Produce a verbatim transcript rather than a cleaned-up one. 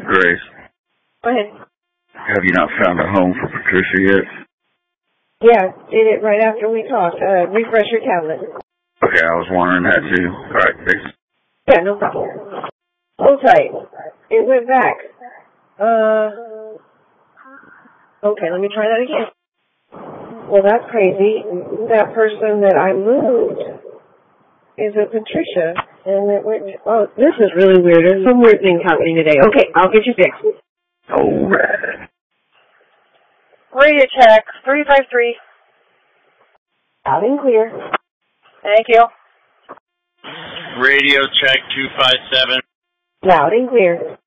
Grace. Go ahead. Have you not found a home for Patricia yet? Yeah, did it right after we talked. Uh, refresh your tablet. Okay, I was wondering that too. All right, thanks. Yeah, no problem. Hold tight. It went back. Uh, okay, let me try that again. Well, that's crazy. That person that I moved is a Patricia, and it went, oh, this is really weird. There's some weird things happening today. Okay, I'll get you fixed. All right. Radio check, three five three. Loud and clear. Thank you. Radio check, two five seven. Loud and clear.